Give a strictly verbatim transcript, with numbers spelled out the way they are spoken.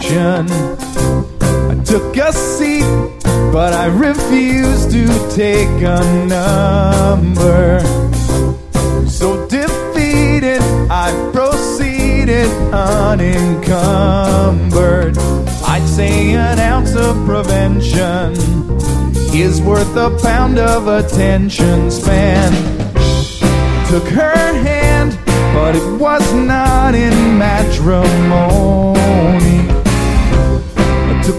prevention. I took a seat, but I refused to take a number. So defeated, I proceeded unencumbered. I'd say an ounce of prevention is worth a pound of attention span. Took her hand, but it was not in matrimony.